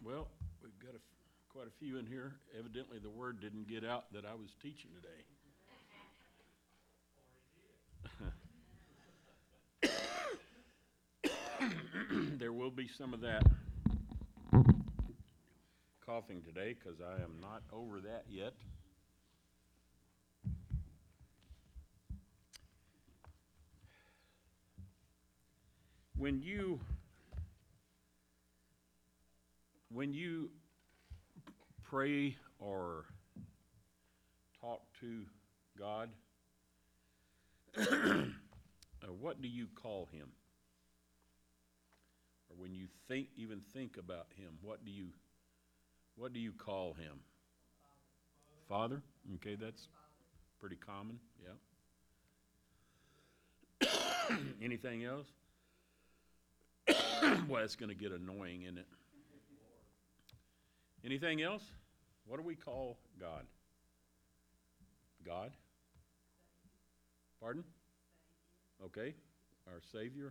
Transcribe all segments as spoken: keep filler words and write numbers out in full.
Well, we've got a, quite a few in here. Evidently, the word didn't get out that I was teaching today. There will be some of that coughing today because I am not over that yet. When you when you pray or talk to God, uh, what do you call him? Or when you think, even think about him, what do you, what do you call him? Father. Father? Okay, that's pretty common. Yeah. Anything else? Well, it's going to get annoying, isn't it? Anything else? What do we call God? God? Pardon? Okay. Our Savior.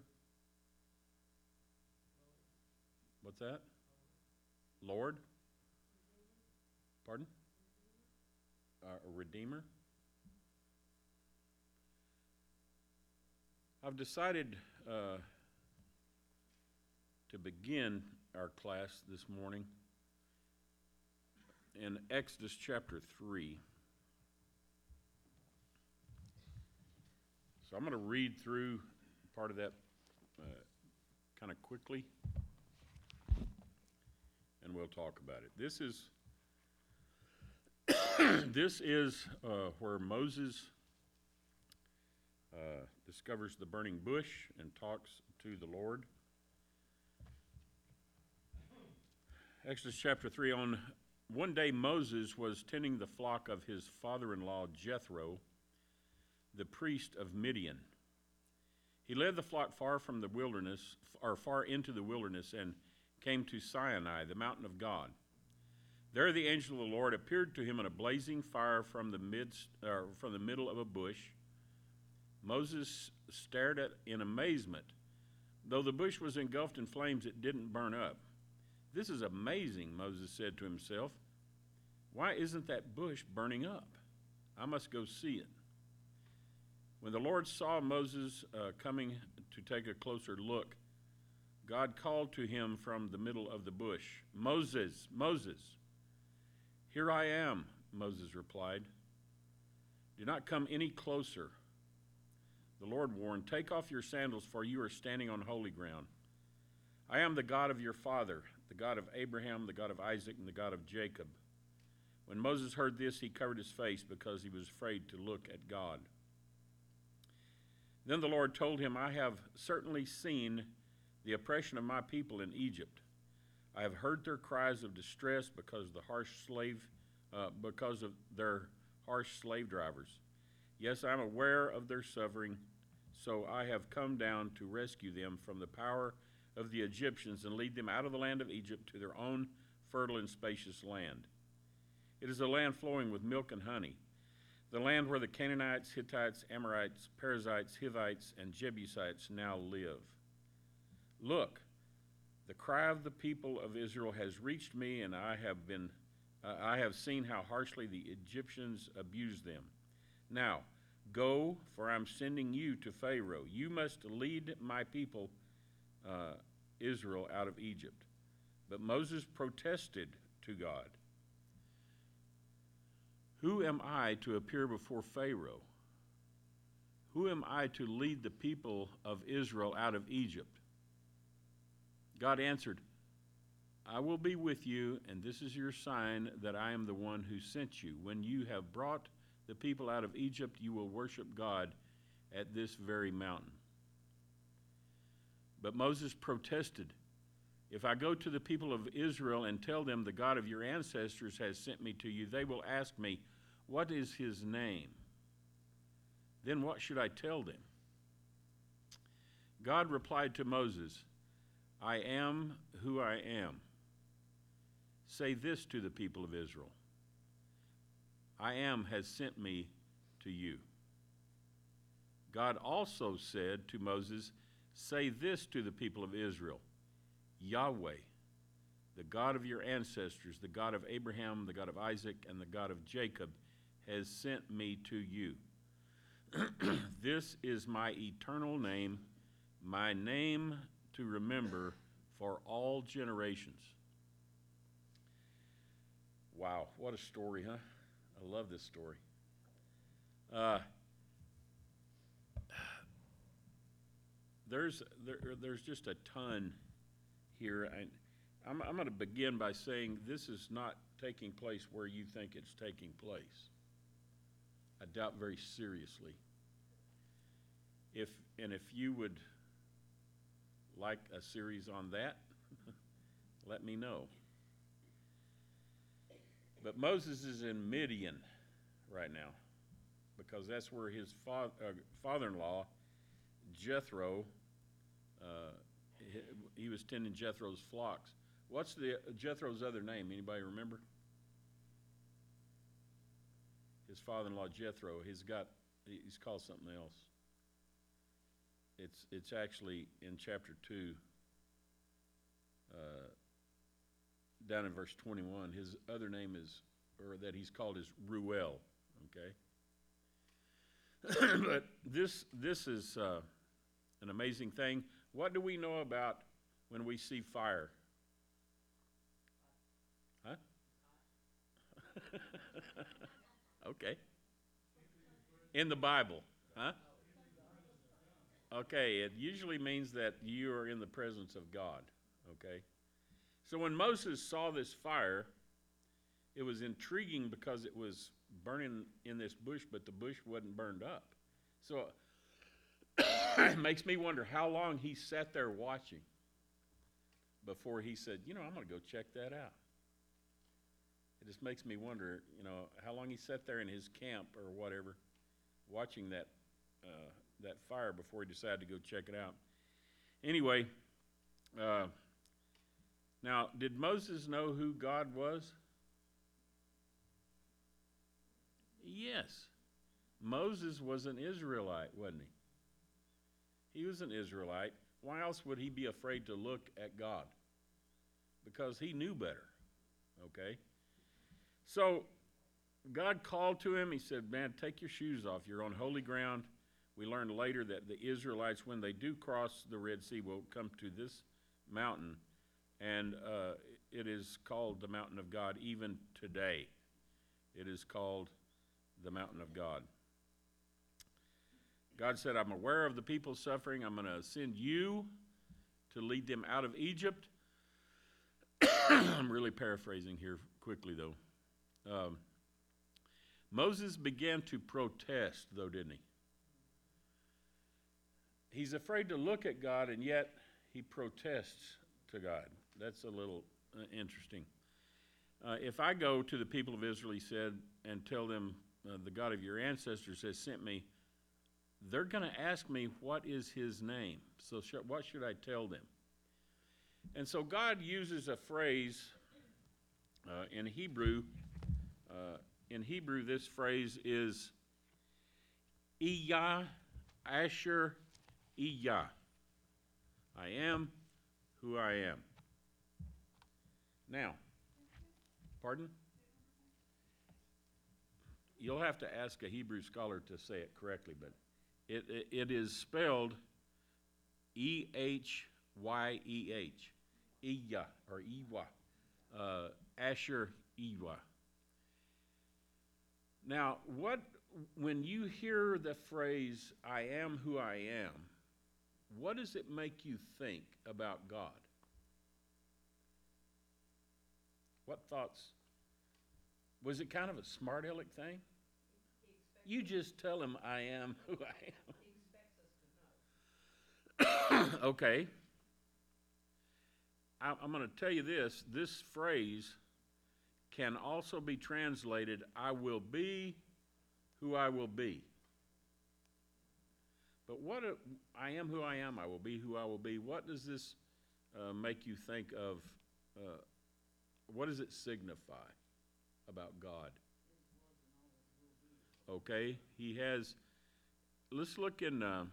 What's that? Lord? Pardon? Our Redeemer? I've decided uh, to begin our class this morning in Exodus chapter three. So I'm going to read through part of that uh, kind of quickly, and we'll talk about it. This is this is uh, where Moses uh, discovers the burning bush and talks to the Lord. Exodus chapter three. On one day Moses was tending the flock of his father-in-law Jethro, the priest of Midian. He led the flock far from the wilderness, or far into the wilderness, and came to Sinai, the mountain of God. There the angel of the Lord appeared to him in a blazing fire from the midst, uh, from the middle of a bush. Moses stared at in amazement. Though the bush was engulfed in flames, it didn't burn up. "This is amazing," Moses said to himself. "Why isn't that bush burning up? I must go see it." When the Lord saw Moses uh, coming to take a closer look, God called to him from the middle of the bush, "Moses, Moses." "Here I am," Moses replied. "Do not come any closer." The Lord warned, "Take off your sandals, for you are standing on holy ground. I am the God of your father, the God of Abraham, the God of Isaac, and the God of Jacob." When Moses heard this, he covered his face because he was afraid to look at God. Then the Lord told him, "I have certainly seen the oppression of my people in Egypt. I have heard their cries of distress because of the harsh slave, uh, because of their harsh slave drivers. Yes, I am aware of their suffering, so I have come down to rescue them from the power of the Egyptians and lead them out of the land of Egypt to their own fertile and spacious land. It is a land flowing with milk and honey, the land where the Canaanites, Hittites, Amorites, Perizzites, Hivites, and Jebusites now live. Look, the cry of the people of Israel has reached me, and I have been, uh, I have seen how harshly the Egyptians abuse them. Now, go, for I'm sending you to Pharaoh. You must lead my people, uh, Israel, out of Egypt." But Moses protested to God. "Who am I to appear before Pharaoh? Who am I to lead the people of Israel out of Egypt?" God answered, "I will be with you, and this is your sign that I am the one who sent you. When you have brought the people out of Egypt, you will worship God at this very mountain." But Moses protested, "If I go to the people of Israel and tell them the God of your ancestors has sent me to you, they will ask me, 'What is his name?' Then what should I tell them?" God replied to Moses, "I am who I am. Say this to the people of Israel: 'I am has sent me to you.'" God also said to Moses, "Say this to the people of Israel: 'Yahweh, the God of your ancestors, the God of Abraham, the God of Isaac, and the God of Jacob, has sent me to you. This is my eternal name, my name to remember for all generations. Wow, what a story, huh? I love this story. Uh, there's there, there's just a ton here. I, I'm, I'm going to begin by saying this is not taking place where you think it's taking place. I doubt very seriously. If and if you would like a series on that, let me know. But Moses is in Midian right now because that's where his fa- uh, father-in-law, Jethro, uh, he, he was tending Jethro's flocks. What's the uh, Jethro's other name? Anybody remember? His father-in-law, Jethro, he's got, he's called something else. It's it's actually in chapter two, uh, down in verse twenty-one. His other name is, or that he's called is Reuel. Okay. But this this is uh, an amazing thing. What do we know about when we see fire? Huh? Okay. In the Bible, huh? Okay, it usually means that you are in the presence of God, okay? So when Moses saw this fire, it was intriguing because it was burning in this bush, but the bush wasn't burned up. So it makes me wonder how long he sat there watching before he said, you know, I'm going to go check that out. It just makes me wonder, you know, how long he sat there in his camp or whatever watching that uh, that fire before he decided to go check it out. Anyway, uh, now, did Moses know who God was? Yes. Moses was an Israelite, wasn't he? He was an Israelite. Why else would he be afraid to look at God? Because he knew better, okay? So God called to him. He said, man, take your shoes off. You're on holy ground. We learned later that the Israelites, when they do cross the Red Sea, will come to this mountain, and uh, it is called the mountain of God even today. It is called the mountain of God. God said, I'm aware of the people's suffering. I'm going to send you to lead them out of Egypt. I'm really paraphrasing here quickly, though. Um, Moses began to protest, though, didn't he? He's afraid to look at God, and yet he protests to God. That's a little uh, interesting. Uh, if I go to the people of Israel, he said, and tell them uh, the God of your ancestors has sent me, they're going to ask me, what is his name? So sh- what should I tell them? And so God uses a phrase uh, in Hebrew. Uh, in Hebrew, this phrase is Iyah, Asher, Iyah. I am who I am. Now, pardon? You'll have to ask a Hebrew scholar to say it correctly, but it, it, it is spelled E H Y E H, Iyah, or Iwa, uh, Asher, Iwa. Now, what when you hear the phrase, I am who I am, what does it make you think about God? What thoughts? Was it kind of a smart aleck thing? You just tell him I am who I am. He expects us to know. Okay. I, I'm going to tell you this. This phrase can also be translated, I will be who I will be. But what a, I am who I am, I will be who I will be. What does this uh, make you think of? Uh, what does it signify about God? Okay, he has, let's look in, uh,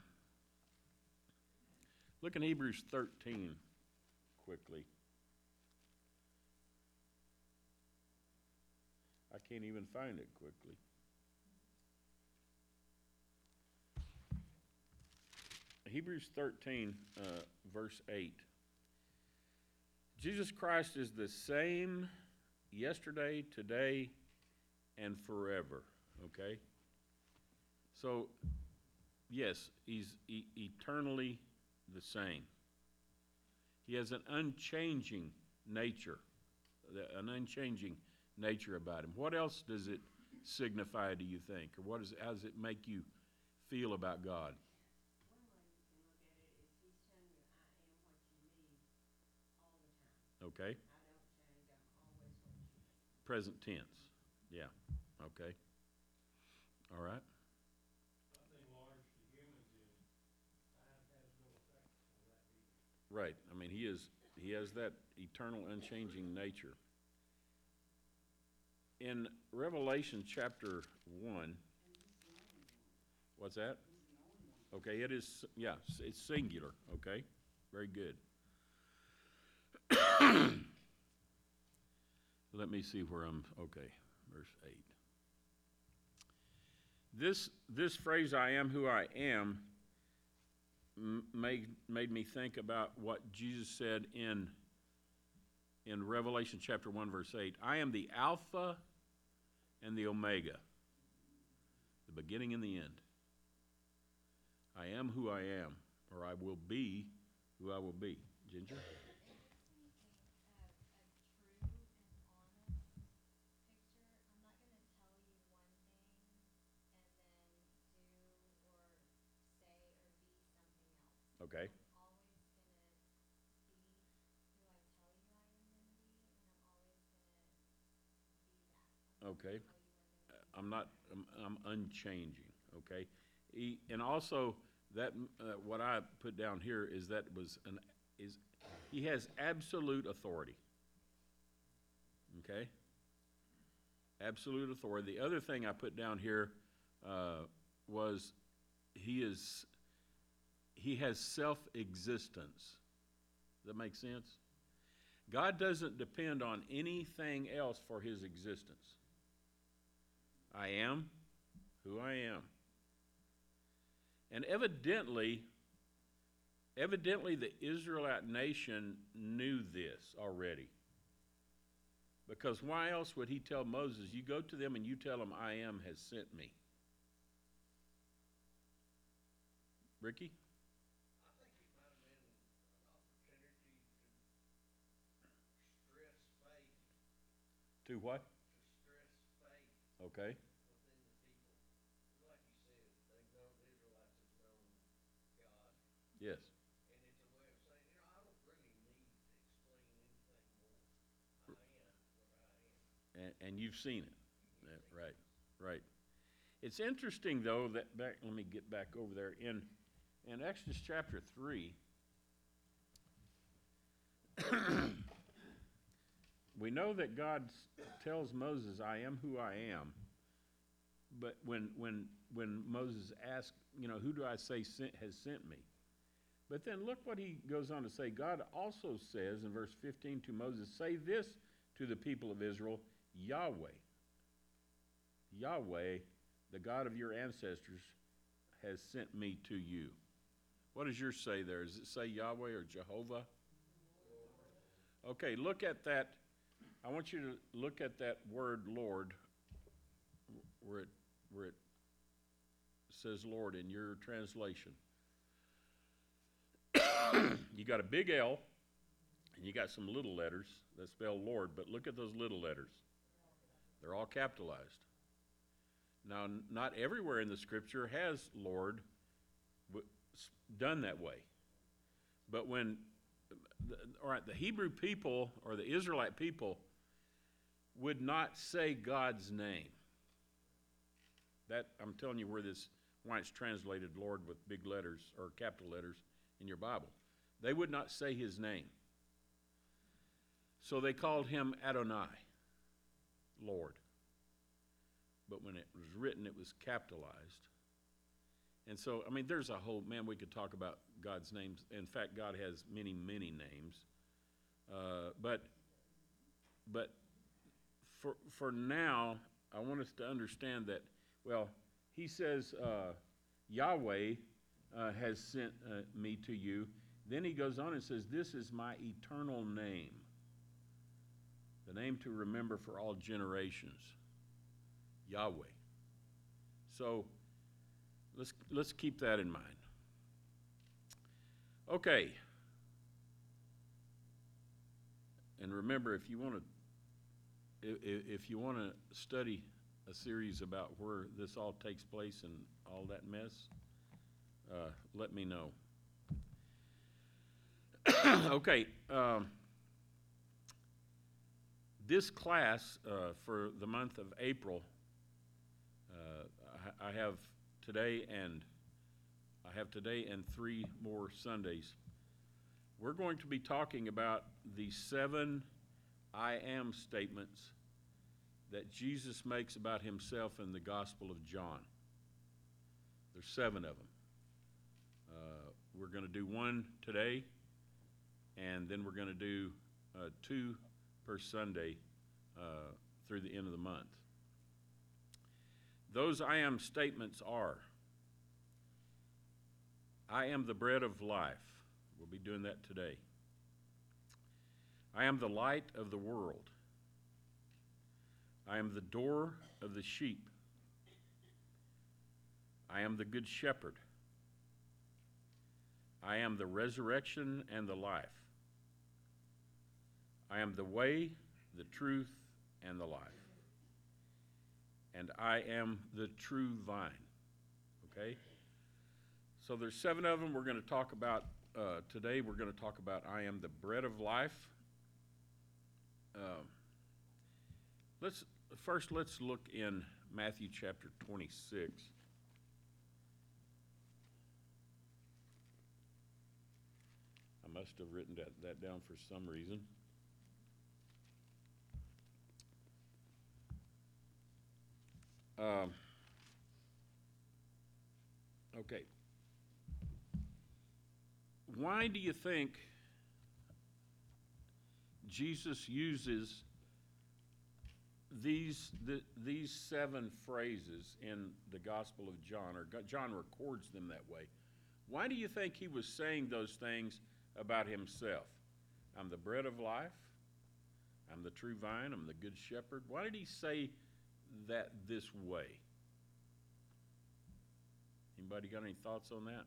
look in Hebrews thirteen quickly. I can't even find it quickly. Hebrews thirteen, uh, verse eight. Jesus Christ is the same yesterday, today, and forever. Okay? So, yes, he's e- eternally the same. He has an unchanging nature, an unchanging nature about him. What else does it signify, do you think? Or what is, how does it make you feel about God? Okay. I don't change. I'm always what you need. Present tense. Yeah. Okay. All right. Nothing large to humans is, time has no effect on that being. Right. I mean, he is. He has that eternal, unchanging nature. In Revelation chapter one. What's that? Okay. It is. Yeah. It's singular. Okay. Very good. Let me see where I'm, okay, verse eight. This, this phrase, I am who I am, m- made, made me think about what Jesus said in, in Revelation chapter one, verse eight. I am the Alpha and the Omega, the beginning and the end. I am who I am, or I will be who I will be. Ginger? Okay. Okay. I'm not, I'm, I'm unchanging, okay? He, and also, that, uh, what I put down here is that was an, is, he has absolute authority. Okay? Absolute authority. The other thing I put down here, uh, was he is, he has self-existence. Does that make sense? God doesn't depend on anything else for his existence. I am who I am. And evidently, evidently the Israelite nation knew this already. Because why else would he tell Moses, you go to them and you tell them, I am has sent me? Ricky? I think it might have been an opportunity to stress faith. To what? To stress faith. Okay. Within the people. Like you said, they've known, the Israelites have known God. Yes. And it's a way of saying, you know, I don't really need to explain anything more. I am what I am. And, and you've seen it. Yeah, right, right. It's interesting, though, that back, let me get back over there. In, in Exodus chapter three, we know that God tells Moses, I am who I am. But when, when, when Moses asks, you know, who do I say sent, has sent me? But then look what he goes on to say. God also says in verse fifteen to Moses, say this to the people of Israel, Yahweh, Yahweh, the God of your ancestors, has sent me to you. What does yours say there? Does it say Yahweh or Jehovah? Okay, look at that. I want you to look at that word Lord, where it, where it says Lord in your translation. You got a big L, and you got some little letters that spell Lord, but look at those little letters. They're all capitalized. Now, n- not everywhere in the Scripture has Lord w- done that way. But when, the, all right, the Hebrew people or the Israelite people would not say God's name. That, I'm telling you where this, why it's translated Lord with big letters or capital letters in your Bible. They would not say his name. So they called him Adonai, Lord. But when it was written, it was capitalized. And so, I mean, there's a whole, man, we could talk about God's names. In fact, God has many, many names. Uh, but, but for, for now, I want us to understand that, well, he says, uh, Yahweh uh, has sent uh, me to you. Then he goes on and says, this is my eternal name, the name to remember for all generations, Yahweh. So let's, let's keep that in mind. Okay. And remember, if you want to, if, if you want to study a series about where this all takes place and all that mess, uh, let me know. Okay. Um, this class uh, for the month of April, uh, I, I have today and I have today and three more Sundays. We're going to be talking about the seven I am statements that Jesus makes about himself in the Gospel of John. There's seven of them. Uh, we're going to do one today, and then we're going to do uh, two per Sunday uh, through the end of the month. Those I am statements are, I am the bread of life. We'll be doing that today. I am the light of the world. I am the door of the sheep. I am the good shepherd. I am the resurrection and the life. I am the way, the truth, and the life. And I am the true vine. Okay? So there's seven of them we're going to talk about uh, today. We're going to talk about I am the bread of life. Um, let's first let's look in Matthew chapter twenty-six. I must have written that, that down for some reason. Um, okay. Why do you think Jesus uses these the, these seven phrases in the Gospel of John, or John records them that way? Why do you think he was saying those things about himself? I'm the bread of life. I'm the true vine. I'm the good shepherd. Why did he say that this way? Anybody got any thoughts on that?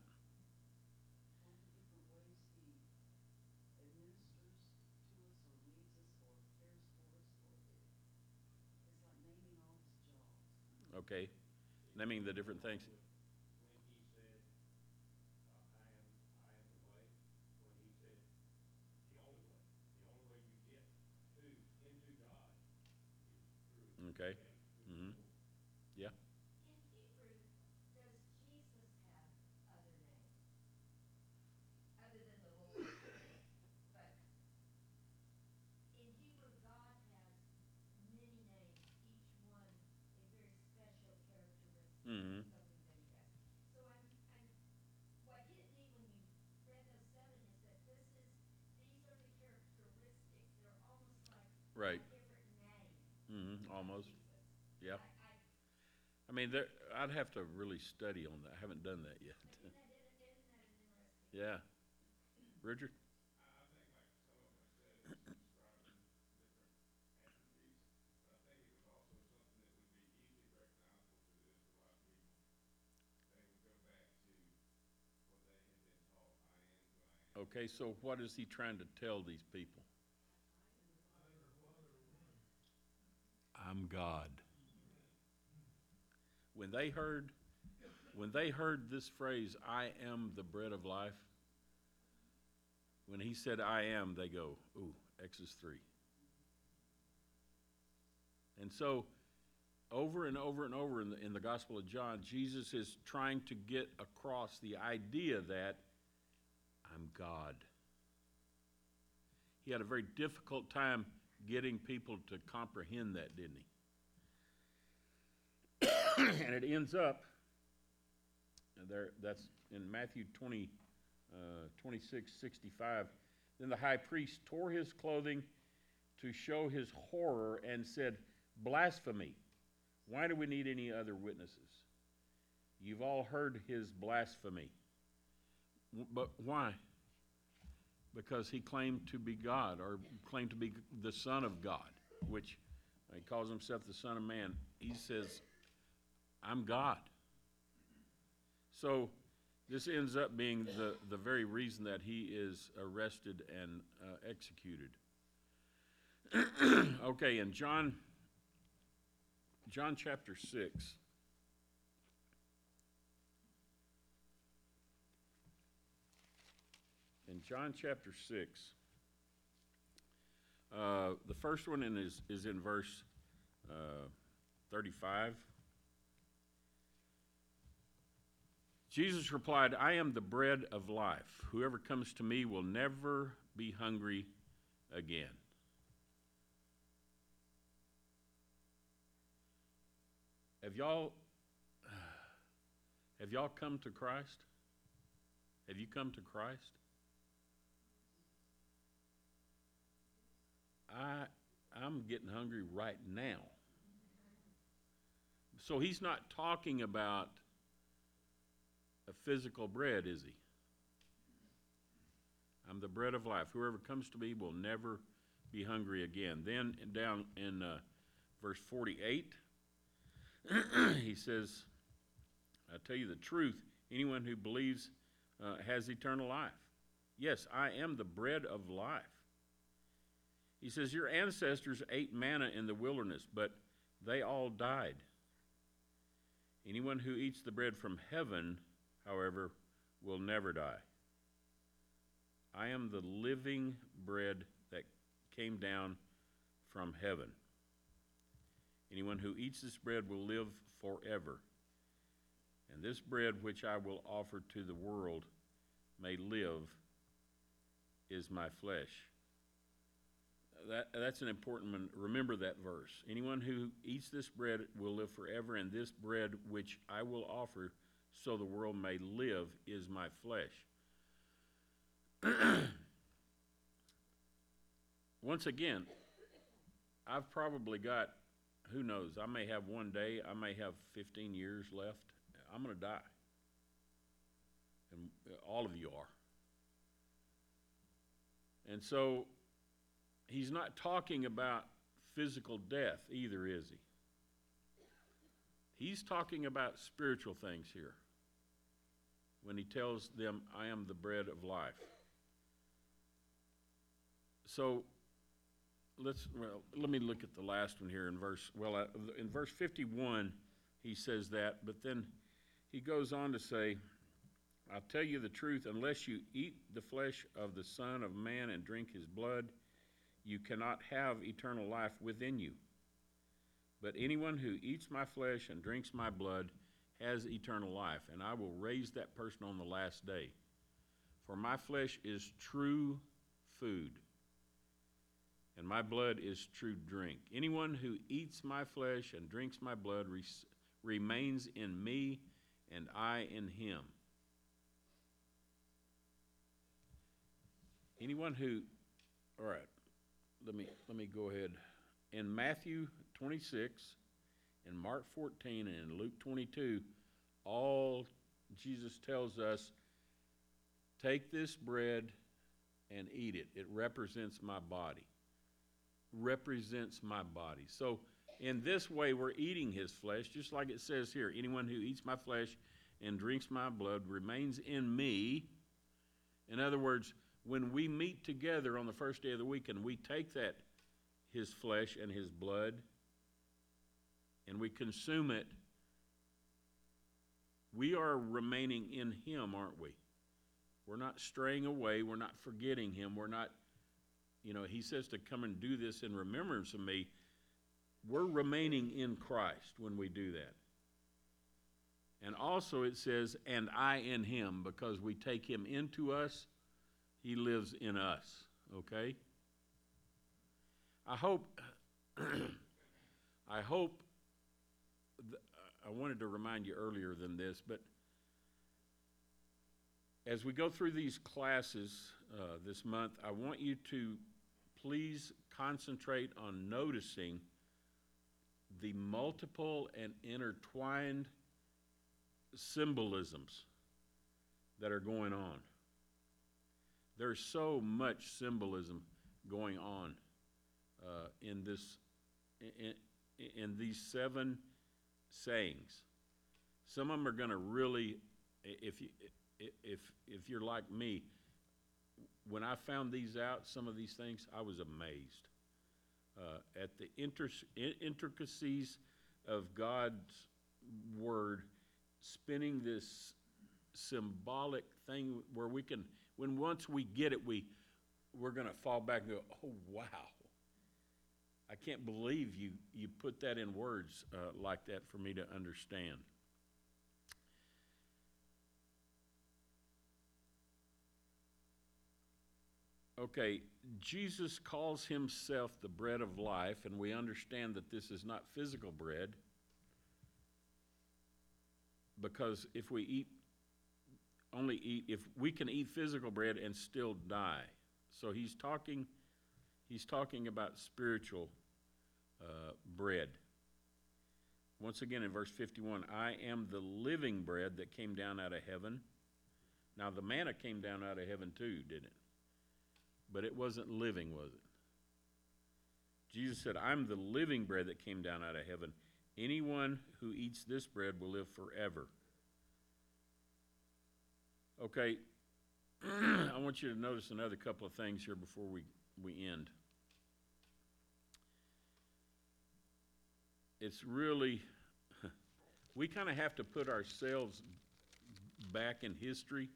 Okay, naming the different things. When he said, uh, I am, I am the way, when he said, the only way, the only way you get to, into God is through. Okay. him, through Mm-hmm. the Lord. Yeah. In Hebrew, does Jesus have other names? Other than the Lord? But in Hebrew, God has many names, each one a very special characteristic, Mm-hmm. something that he has. So I'm, I'm, what hit me when you read those seven is that this is, these are the characteristics. They're almost like Right. a different name. Mm-hmm. of Almost. Jesus. Yeah. I, I, I mean, there, I'd have to really study on that. I haven't done that yet. isn't that, isn't that an interesting? Yeah. Richard? I, I think like some of them have said, it's describing different attributes, but I think it was also something that would be easily recognizable to the Israelite people. They would go back to what they had been taught, I am who I am. Okay, so what is he trying to tell these people? I'm God. When they heard, when they heard this phrase, I am the bread of life, when he said I am, they go, ooh, Exodus three. And so, over and over and over in the, in the Gospel of John, Jesus is trying to get across the idea that I'm God. He had a very difficult time getting people to comprehend that, didn't he? And it ends up, and there, that's in Matthew twenty, uh, twenty-six, sixty-five. Then the high priest tore his clothing to show his horror and said, Blasphemy. Why do we need any other witnesses? You've all heard his blasphemy. W- But why? Because he claimed to be God, or claimed to be the Son of God, which he calls himself the Son of Man. He says, I'm God. So this ends up being the, the very reason that he is arrested and uh, executed. Okay, in John, John chapter six. In John chapter six, uh, the first one in is, is in verse uh, thirty-five. Jesus replied, I am the bread of life. Whoever comes to me will never be hungry again. Have y'all, have y'all come to Christ? Have you come to Christ? I, I'm getting hungry right now. So he's not talking about a physical bread, is he? I'm the bread of life. Whoever comes to me will never be hungry again. Then down in uh, verse forty-eight, he says, I tell you the truth, anyone who believes uh, has eternal life. Yes, I am the bread of life. He says, your ancestors ate manna in the wilderness, but they all died. Anyone who eats the bread from heaven, however, will never die. I am the living bread that came down from heaven. Anyone who eats this bread will live forever. And this bread which I will offer to the world may live is my flesh. That, that's an important one. Remember that verse. Anyone who eats this bread will live forever, and this bread which I will offer so the world may live is my flesh. Once again, I've probably got, who knows, I may have one day, I may have fifteen years left. I'm going to die. And all of you are. And so, he's not talking about physical death either, is he? He's talking about spiritual things here when he tells them, I am the bread of life. So, let's, well, let me look at the last one here in verse, well, uh, in verse fifty-one, he says that, but then he goes on to say, I'll tell you the truth, unless you eat the flesh of the Son of Man and drink his blood, you cannot have eternal life within you. But anyone who eats my flesh and drinks my blood has eternal life, and I will raise that person on the last day. For my flesh is true food, and my blood is true drink. Anyone who eats my flesh and drinks my blood re- remains in me, and I in him. Anyone who, all right, let me let me go ahead. In Matthew twenty-six, in Mark fourteen, and in Luke twenty-two, all Jesus tells us, take this bread and eat it. It represents my body. Represents my body. So in this way, we're eating his flesh, just like it says here, anyone who eats my flesh and drinks my blood remains in me. In other words, when we meet together on the first day of the week and we take that, his flesh and his blood, and we consume it, we are remaining in him, aren't we? We're not straying away. We're not forgetting him. We're not, you know, he says to come and do this in remembrance of me. We're remaining in Christ when we do that. And also it says, and I in him, because we take him into us, he lives in us, okay? I hope, I hope, th- I wanted to remind you earlier than this, but as we go through these classes uh, this month, I want you to please concentrate on noticing the multiple and intertwined symbolisms that are going on. There's so much symbolism going on uh, in this, in, in these seven sayings. Some of them are going to really, if you, if if you're like me, when I found these out, some of these things, I was amazed uh, at the inter- intricacies of God's word, spinning this symbolic thing where we can, when once we get it, we we're going to fall back and go, oh wow, I can't believe you you put that in words uh, like that for me to understand. Okay, Jesus calls himself the bread of life, and we understand that this is not physical bread, because if we eat, only eat, if we can eat physical bread and still die. So he's talking, he's talking about spiritual uh, bread. Once again in verse fifty-one, I am the living bread that came down out of heaven. Now the manna came down out of heaven too, didn't it? But it wasn't living, was it? Jesus said, I'm the living bread that came down out of heaven. Anyone who eats this bread will live forever. Okay, I want you to notice another couple of things here before we, we end. It's really, we kind of have to put ourselves back in history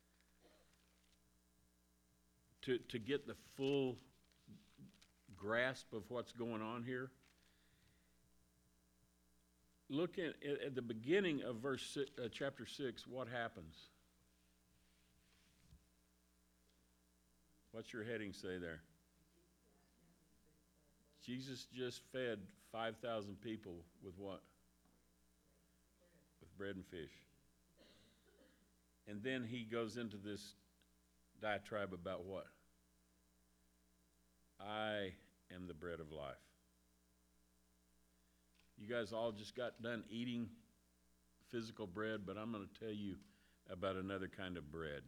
to, to get the full grasp of what's going on here. Look at, at the beginning of verse six, uh, chapter six, what happens? What's your heading say there? Jesus just fed five thousand people with what? With bread and fish. And then he goes into this diatribe about what? I am the bread of life. You guys all just got done eating physical bread, but I'm going to tell you about another kind of bread.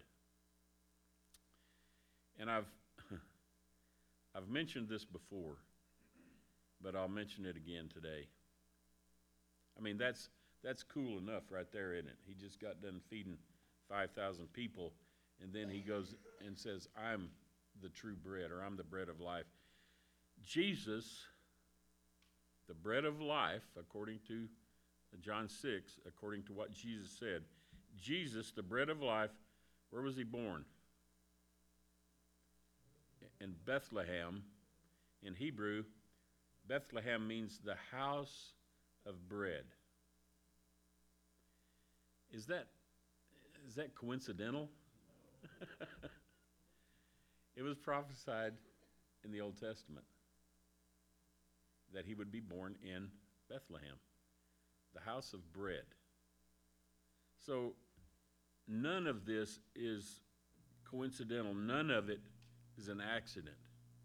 And I've I've mentioned this before, but I'll mention it again today. I mean, that's that's cool enough right there, isn't it? He just got done feeding five thousand people, and then he goes and says, I'm the true bread, or I'm the bread of life. Jesus, the bread of life, according to John six, according to what Jesus said, Jesus, the bread of life, where was he born? In Bethlehem. In Hebrew, Bethlehem means the house of bread. Is that is that coincidental? It was prophesied in the Old Testament that he would be born in Bethlehem, the house of bread. So none of this is coincidental. None of it is an accident.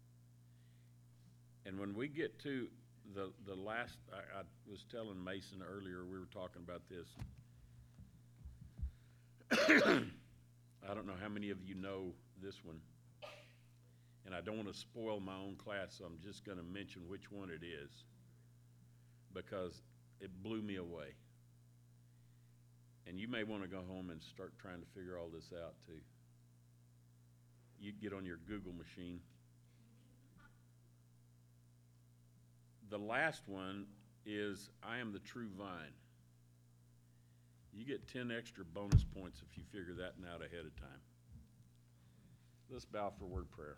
And when we get to the the last, I, I was telling Mason earlier, we were talking about this. I don't know how many of you know this one, and I don't want to spoil my own class, so I'm just going to mention which one it is, because it blew me away. And you may want to go home and start trying to figure all this out too. You get on your Google machine. The last one is, I am the true vine. You get ten extra bonus points if you figure that out ahead of time. Let's bow for word prayer.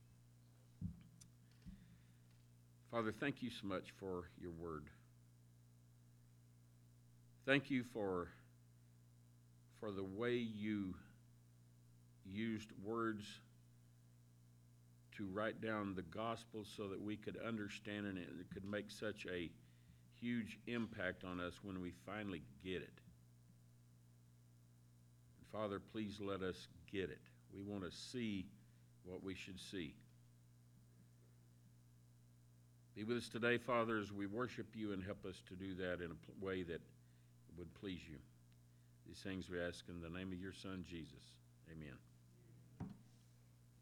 Father, thank you so much for your word. Thank you for, for the way you used words to write down the gospel so that we could understand it and it could make such a huge impact on us when we finally get it. And Father, please let us get it. We want to see what we should see. Be Be with us today, Father, as we worship you, and help us to do that in a pl- way that would please you. These things we ask in the name of your Son, Jesus. Amen.